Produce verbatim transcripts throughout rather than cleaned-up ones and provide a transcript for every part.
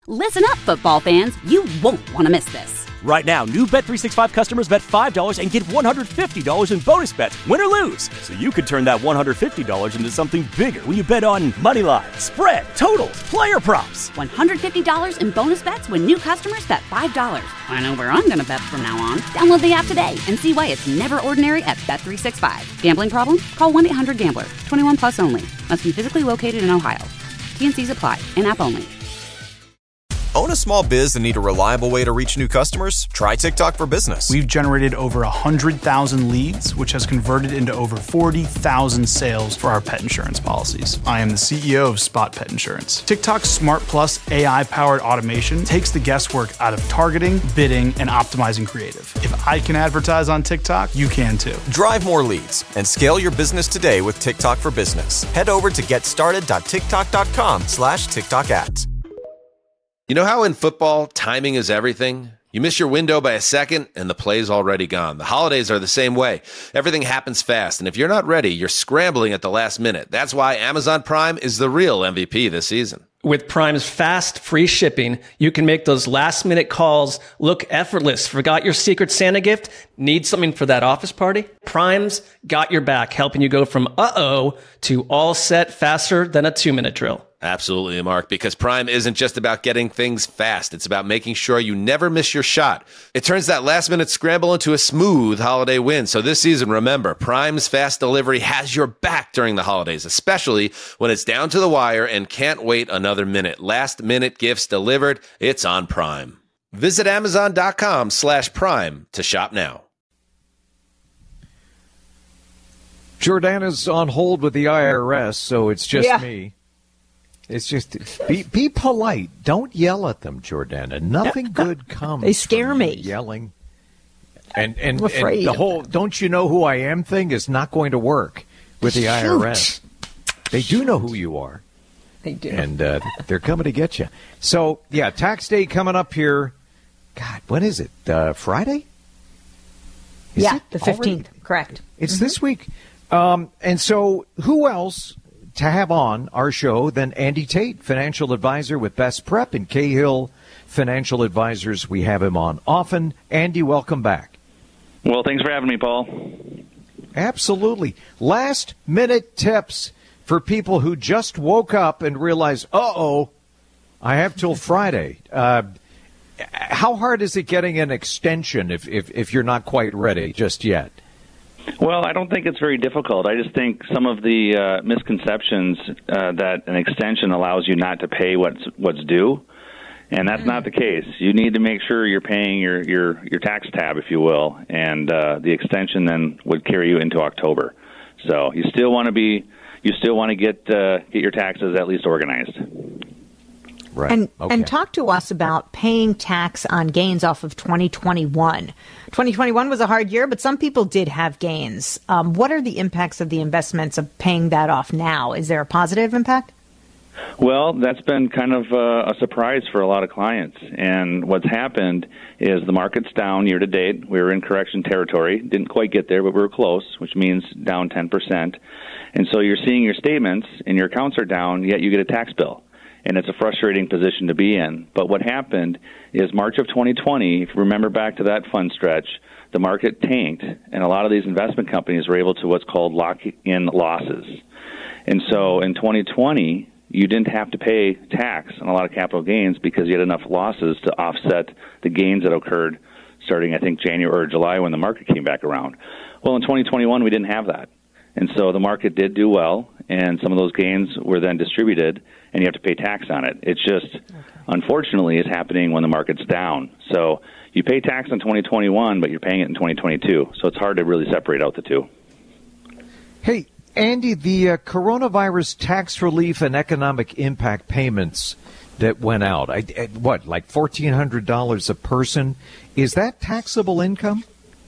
Listen up, football fans. You won't want to miss this. Right now, new Bet three sixty-five customers bet five dollars and get one hundred fifty dollars in bonus bets, win or lose. So you could turn that one hundred fifty dollars into something bigger when you bet on money line, spread, totals, player props. one hundred fifty dollars in bonus bets when new customers bet five dollars. I know where I'm going to bet from now on. Download the app today and see why it's never ordinary at Bet three sixty-five. Gambling problem? Call one eight hundred gambler. twenty-one plus only. Must be physically located in Ohio. T N Cs apply. In-app only. Own a small biz and need a reliable way to reach new customers? Try TikTok for Business. We've generated over one hundred thousand leads, which has converted into over forty thousand sales for our pet insurance policies. I am the C E O of Spot Pet Insurance. TikTok's Smart Plus A I-powered automation takes the guesswork out of targeting, bidding, and optimizing creative. If I can advertise on TikTok, you can too. Drive more leads and scale your business today with TikTok for Business. Head over to getstarted.tiktok.com slash TikTok ads. You know how in football, timing is everything? You miss your window by a second, and the play's already gone. The holidays are the same way. Everything happens fast, and if you're not ready, you're scrambling at the last minute. That's why Amazon Prime is the real M V P this season. With Prime's fast, free shipping, you can make those last-minute calls look effortless. Forgot your Secret Santa gift? Need something for that office party? Prime's got your back, helping you go from uh-oh to all set faster than a two-minute drill. Absolutely, Mark, because Prime isn't just about getting things fast. It's about making sure you never miss your shot. It turns that last-minute scramble into a smooth holiday win. So this season, remember, Prime's fast delivery has your back during the holidays, especially when it's down to the wire and can't wait another minute. Last-minute gifts delivered, it's on Prime. Visit Amazon.com slash Prime to shop now. Jordana's on hold with the I R S, so it's just yeah. me. It's just, be be polite. Don't yell at them, Jordana. Nothing good comes They scare from me. Yelling. And, and, I'm afraid and the whole don't you know who I am thing is not going to work with the Shoot. I R S. They do know who you are. They do. And uh, they're coming to get you. So, yeah, tax day coming up here. God, when is it? Uh, Friday? Is yeah, it the fifteenth. Already? Correct. It's mm-hmm. this week. Um, and so who else to have on our show than Andy Tate, financial advisor with Best Prep and Cahill Financial Advisors. We have him on often. Andy, welcome back. Well, thanks for having me, Paul. Absolutely. Last minute tips for people who just woke up and realize, uh-oh, I have till Friday. Uh, how hard is it getting an extension if, if, if you're not quite ready just yet? Well, I don't think it's very difficult. I just think some of the uh, misconceptions uh, that an extension allows you not to pay what's what's due, and that's mm-hmm. not the case. You need to make sure you're paying your, your, your tax tab, if you will, and uh, the extension then would carry you into October. So you still want to be, you still want to get uh, get your taxes at least organized. Right. And okay. and talk to us about paying tax on gains off of twenty twenty-one. twenty twenty-one was a hard year, but some people did have gains. Um, what are the impacts of the investments of paying that off now? Is there a positive impact? Well, that's been kind of uh, a surprise for a lot of clients. And what's happened is the market's down year to date. We were in correction territory. Didn't quite get there, but we were close, which means down ten percent. And so you're seeing your statements and your accounts are down, yet you get a tax bill. And it's a frustrating position to be in. But what happened is March of twenty twenty, if you remember back to that fun stretch, the market tanked, and a lot of these investment companies were able to what's called lock in losses. And so in twenty twenty, you didn't have to pay tax on a lot of capital gains because you had enough losses to offset the gains that occurred starting, I think, January or July when the market came back around. Well, in twenty twenty-one, we didn't have that. And so the market did do well, and some of those gains were then distributed, and you have to pay tax on it. It's just, okay. unfortunately, is happening when the market's down. So you pay tax in twenty twenty-one, but you're paying it in twenty twenty-two. So it's hard to really separate out the two. Hey, Andy, the uh, coronavirus tax relief and economic impact payments that went out, I, I, what, like fourteen hundred dollars a person, is that taxable income?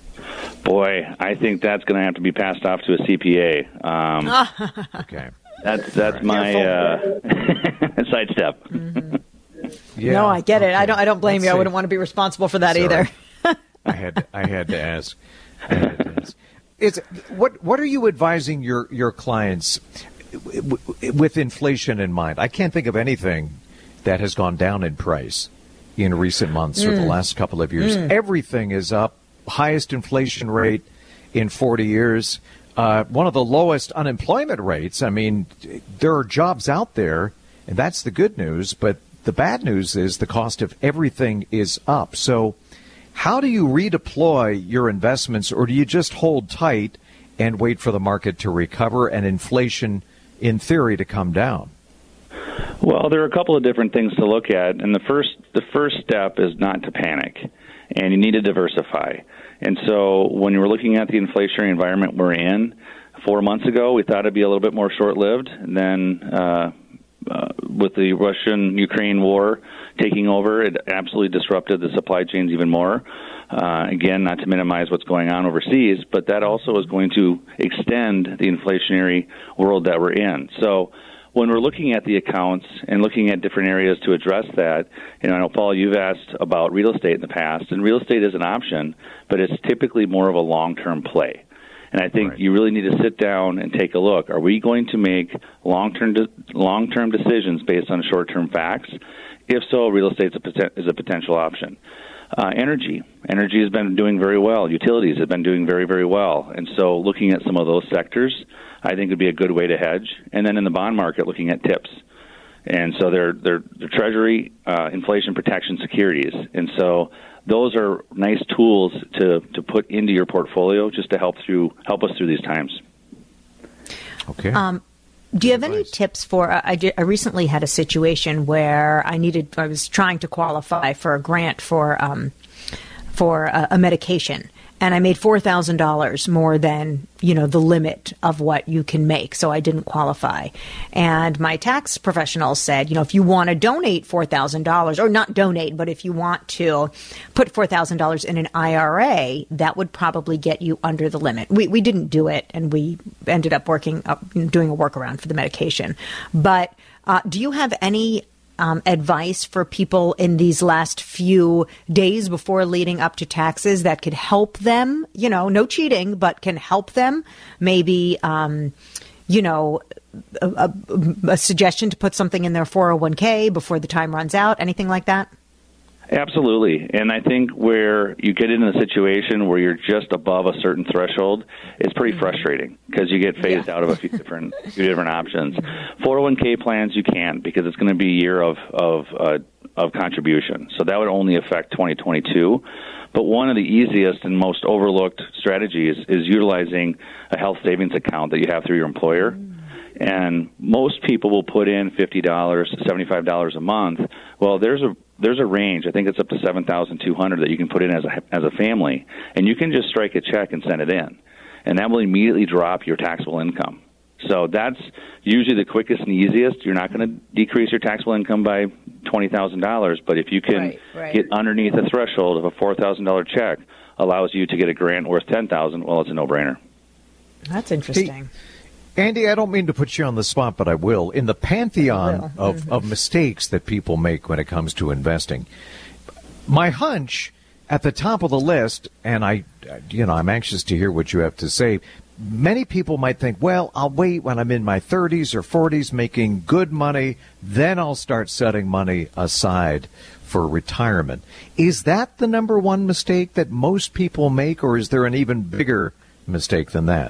Boy, I think that's going to have to be passed off to a C P A. Um, okay. That's that's right. my uh, sidestep. Mm-hmm. Yeah, no, I get okay. it. I don't. I don't blame Let's you. See. I wouldn't want to be responsible for that Sorry. either. I had. To, I had to ask. I had to ask. Is what? What are you advising your your clients with inflation in mind? I can't think of anything that has gone down in price in recent months Mm. or the last couple of years. Mm. Everything is up, highest inflation rate in forty years, uh, one of the lowest unemployment rates. I mean, there are jobs out there, and that's the good news, but the bad news is the cost of everything is up. So how do you redeploy your investments, or do you just hold tight and wait for the market to recover and inflation, in theory, to come down? Well, there are a couple of different things to look at, and the first the first step is not to panic, and you need to diversify. And so when we're looking at the inflationary environment we're in, four months ago we thought it'd be a little bit more short-lived, and then uh, uh, with the Russian-Ukraine war taking over, it absolutely disrupted the supply chains even more. Uh, again, not to minimize what's going on overseas, but that also is going to extend the inflationary world that we're in. So when we're looking at the accounts and looking at different areas to address that, you know, I know, Paul, you've asked about real estate in the past, and real estate is an option, but it's typically more of a long-term play. And I think right. you really need to sit down and take a look. Are we going to make long-term de- long-term decisions based on short-term facts? If so, real estate is a, poten- is a potential option. Uh, energy. Energy has been doing very well. Utilities have been doing very, very well. And so looking at some of those sectors, I think would be a good way to hedge. And then in the bond market, looking at tips. And so they're, they're, they're Treasury uh, inflation protection securities. And so those are nice tools to, to put into your portfolio just to help through help us through these times. Okay. Um, do you have any tips for, uh, I, did, I recently had a situation where I needed, I was trying to qualify for a grant for, um, for a, a medication. And I made four thousand dollars more than, you know, the limit of what you can make. So I didn't qualify. And my tax professional said, you know, if you want to donate four thousand dollars, or not donate, but if you want to put four thousand dollars in an I R A, that would probably get you under the limit. We we didn't do it, and we ended up working up, doing a workaround for the medication. But uh, do you have any Um, advice for people in these last few days before leading up to taxes that could help them, you know, no cheating, but can help them? Maybe, um, you know, a, a, a suggestion to put something in their four oh one k before the time runs out, anything like that? Absolutely. And I think where you get into a situation where you're just above a certain threshold, it's pretty frustrating because you get phased yeah. out of a few different few different options. four oh one k plans, you can't because it's going to be a year of of uh, of contribution. So that would only affect twenty twenty-two. But one of the easiest and most overlooked strategies is utilizing a health savings account that you have through your employer. And most people will put in fifty dollars to seventy-five dollars a month. Well, there's a there's a range. I think it's up to seven thousand two hundred dollars that you can put in as a as a family, and you can just strike a check and send it in, and that will immediately drop your taxable income. So that's usually the quickest and easiest. You're not going to decrease your taxable income by twenty thousand dollars, but if you can right, right. get underneath the threshold of a four thousand dollars check, allows you to get a grant worth ten thousand dollars, well, it's a no-brainer. That's interesting. Hey, Andy, I don't mean to put you on the spot, but I will. In the pantheon of, mm-hmm. of mistakes that people make when it comes to investing, my hunch at the top of the list, and I, you know, I'm anxious to hear what you have to say. Many people might think, well, I'll wait when I'm in my thirties or forties making good money, then I'll start setting money aside for retirement. Is that the number one mistake that most people make, or is there an even bigger mistake than that?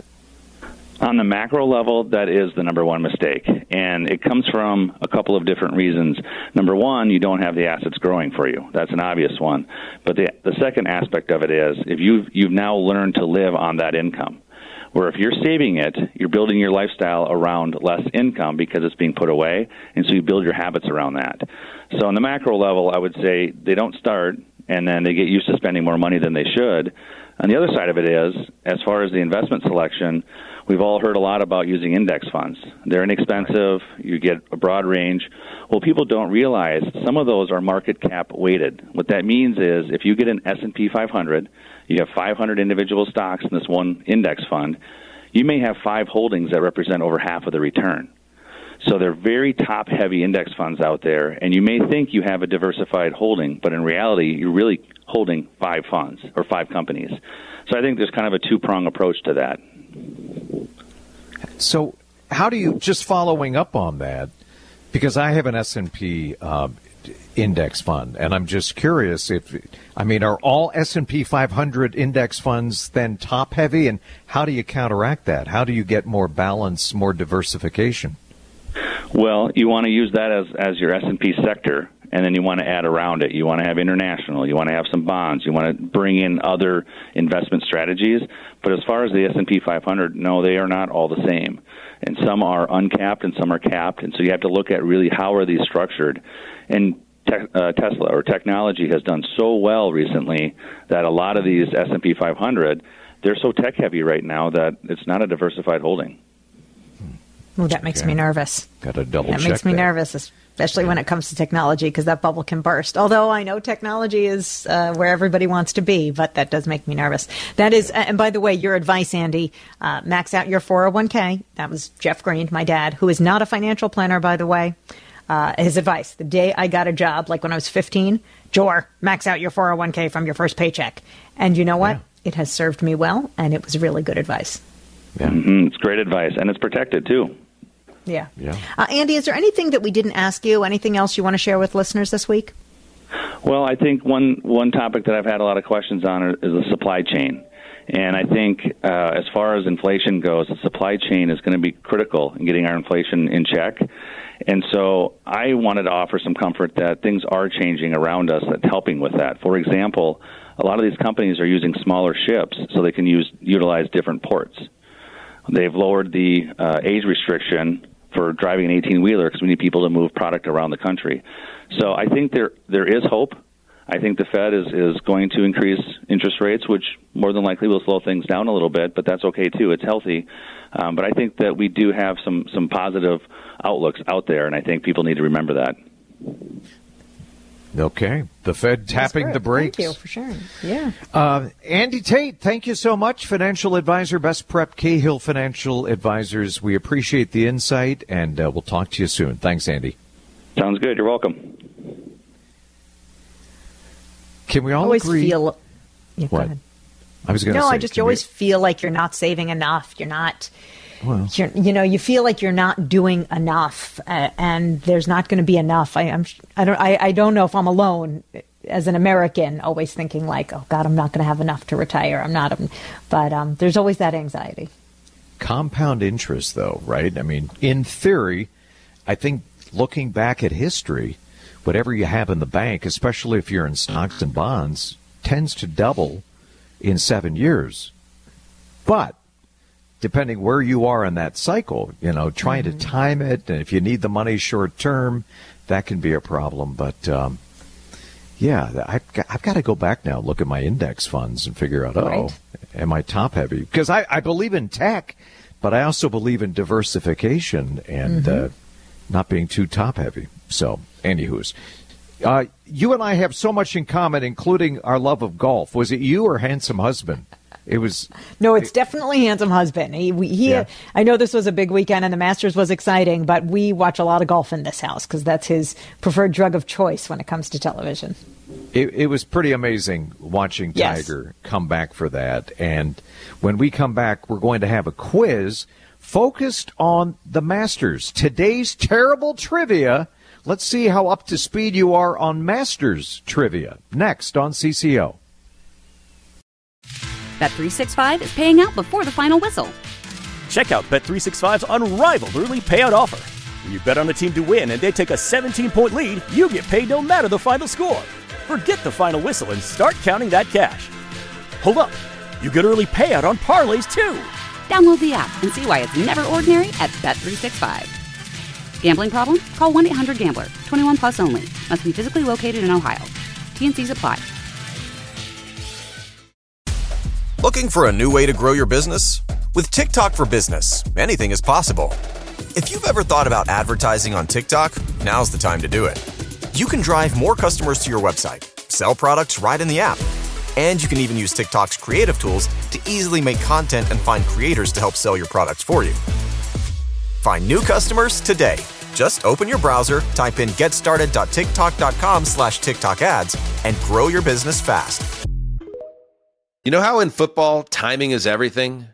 On the macro level, that is the number one mistake, and it comes from a couple of different reasons. Number one, you don't have the assets growing for you. That's an obvious one. But the, the second aspect of it is if you've, you've now learned to live on that income, where if you're saving it, you're building your lifestyle around less income because it's being put away, and so you build your habits around that. So on the macro level, I would say they don't start, and then they get used to spending more money than they should. On the other side of it is, as far as the investment selection, we've all heard a lot about using index funds. They're inexpensive. You get a broad range. Well, people don't realize some of those are market cap weighted. What that means is if you get an S and P five hundred, you have five hundred individual stocks in this one index fund, you may have five holdings that represent over half of the return. So they're very top-heavy index funds out there, and you may think you have a diversified holding, but in reality, you're really holding five funds or five companies. So I think there's kind of a two-prong approach to that. So how do you, just following up on that, because I have an S and P uh, index fund. And I'm just curious if, I mean, are all S and P five hundred index funds then top heavy? And how do you counteract that? How do you get more balance, more diversification? Well, you want to use that as, as your S and P sector, and then you want to add around it. You want to have international. You want to have some bonds. You want to bring in other investment strategies. But as far as the S and P five hundred, no, they are not all the same. And some are uncapped and some are capped. And so you have to look at really how are these structured. And te- uh, Tesla or technology has done so well recently that a lot of these S and P five hundred, they're so tech-heavy right now that it's not a diversified holding. Well, that makes Okay. me nervous. Got to double That check makes me that. nervous, especially when it comes to technology, because that bubble can burst. Although I know technology is uh, where everybody wants to be, but that does make me nervous. That is, and by the way, your advice, Andy, uh, max out your four oh one k. That was Jeff Green, my dad, who is not a financial planner, by the way. Uh, his advice, the day I got a job, like when I was fifteen, Jor, max out your four oh one k from your first paycheck. And you know what? Yeah. It has served me well, and it was really good advice. Yeah. Mm-hmm. It's great advice, and it's protected, too. Yeah. Yeah. Uh, Andy, is there anything that we didn't ask you? Anything else you want to share with listeners this week? Well, I think one one topic that I've had a lot of questions on is the supply chain. And I think uh, as far as inflation goes, the supply chain is going to be critical in getting our inflation in check. And so I wanted to offer some comfort that things are changing around us that's helping with that. For example, a lot of these companies are using smaller ships so they can use utilize different ports. They've lowered the uh, age restriction for driving an eighteen-wheeler because we need people to move product around the country. So I think there there is hope. I think the Fed is, is going to increase interest rates, which more than likely will slow things down a little bit, but that's okay too. It's healthy. Um, but I think that we do have some, some positive outlooks out there, and I think people need to remember that. Okay. The Fed tapping the brakes. Thank you for sharing. Yeah. Uh, Andy Tate, thank you so much. Financial advisor, Best Prep Cahill Financial Advisors. We appreciate the insight, and uh, we'll talk to you soon. Thanks, Andy. Sounds good. You're welcome. Can we all always agree? feel. Yeah, go What? ahead. I was going to No, say. I just can you always we- feel like you're not saving enough. You're not. Well. You're, you know, you feel like you're not doing enough, uh, and there's not going to be enough. I, I'm. I don't. I, I don't know if I'm alone as an American, always thinking like, oh God, I'm not going to have enough to retire. I'm not. But um, there's always that anxiety. Compound interest, though, right? I mean, in theory, I think looking back at history, whatever you have in the bank, especially if you're in stocks and bonds, tends to double in seven years. But depending where you are in that cycle, you know, trying mm-hmm. to time it, and if you need the money short term, that can be a problem. But um, yeah, I've got, I've got to go back now, look at my index funds and figure out, Right. oh, am I top heavy? Because I, I believe in tech, but I also believe in diversification and mm-hmm. uh, not being too top heavy. So, anywho's. Uh, you and I have so much in common, including our love of golf. Was it you or Handsome Husband? It was. No, it's definitely Handsome Husband. He, we- he Yeah. I know this was a big weekend and the Masters was exciting, but we watch a lot of golf in this house because that's his preferred drug of choice when it comes to television. It, it was pretty amazing watching Yes. Tiger come back for that. And when we come back, we're going to have a quiz focused on the Masters. Today's terrible trivia. Let's see how up to speed you are on Masters trivia. Next on C C O. Bet three sixty-five is paying out before the final whistle. Check out Bet three sixty-five's unrivaled early payout offer. When you bet on a team to win and they take a seventeen-point lead, you get paid no matter the final score. Forget the final whistle and start counting that cash. Hold up. You get early payout on parlays, too. Download the app and see why it's never ordinary at Bet three sixty-five. Gambling problem? Call one eight hundred gambler. twenty-one plus only. Must be physically located in Ohio. T N Cs apply. Looking for a new way to grow your business? With TikTok for Business, anything is possible. If you've ever thought about advertising on TikTok, now's the time to do it. You can drive more customers to your website, sell products right in the app, and you can even use TikTok's creative tools to easily make content and find creators to help sell your products for you. Find new customers today. Just open your browser, type in getstarted.tiktok.com slash TikTok ads, and grow your business fast. You know how in football, timing is everything?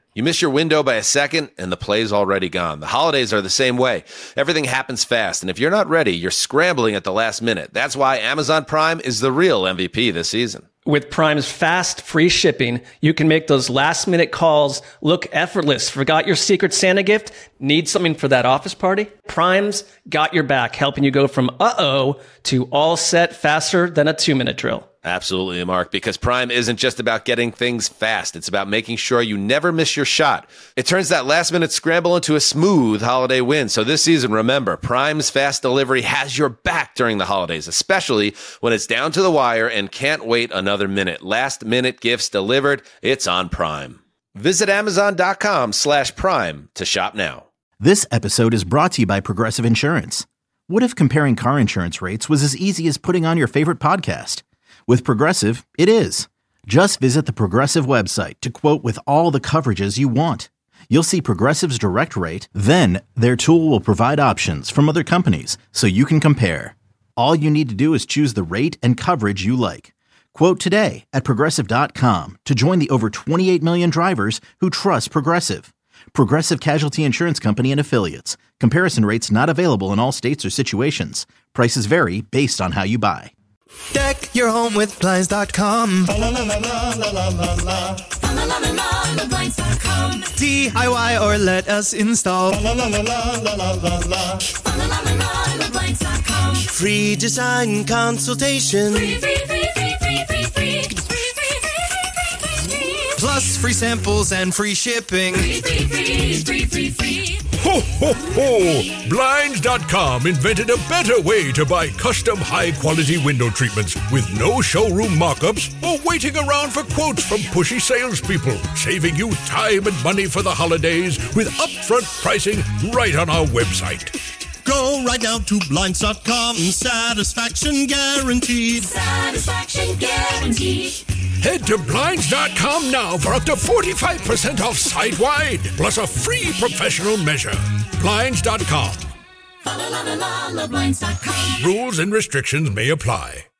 You miss your window by a second, and the play's already gone. The holidays are the same way. Everything happens fast, and if you're not ready, you're scrambling at the last minute. That's why Amazon Prime is the real M V P this season. With Prime's fast, free shipping, you can make those last-minute calls look effortless. Forgot your Secret Santa gift? Need something for that office party? Prime's got your back, helping you go from uh-oh to all set faster than a two-minute drill. Absolutely, Mark, because Prime isn't just about getting things fast. It's about making sure you never miss your shot. It turns that last-minute scramble into a smooth holiday win. So this season, remember, Prime's fast delivery has your back during the holidays, especially when it's down to the wire and can't wait another minute. Last-minute gifts delivered, it's on Prime. Visit Amazon.com slash Prime to shop now. This episode is brought to you by Progressive Insurance. What if comparing car insurance rates was as easy as putting on your favorite podcast? With Progressive, it is. Just visit the Progressive website to quote with all the coverages you want. You'll see Progressive's direct rate, then their tool will provide options from other companies so you can compare. All you need to do is choose the rate and coverage you like. Quote today at Progressive dot com to join the over twenty-eight million drivers who trust Progressive. Progressive Casualty Insurance Company and Affiliates. Comparison rates not available in all states or situations. Prices vary based on how you buy. Deck your home with Blinds dot com. D I Y or let us install. Free design consultation. Free, free, free, free, free, free, free. Plus free samples and free shipping. Free, free, free, free, free, free. Ho, ho, ho! Blinds dot com invented a better way to buy custom high-quality window treatments with no showroom mock-ups or waiting around for quotes from pushy salespeople, saving you time and money for the holidays with upfront pricing right on our website. Go right now to Blinds dot com. Satisfaction guaranteed. Satisfaction guaranteed. Head to Blinds dot com now for up to forty-five percent off site-wide, plus a free professional measure. Blinds dot com. Rules and restrictions may apply.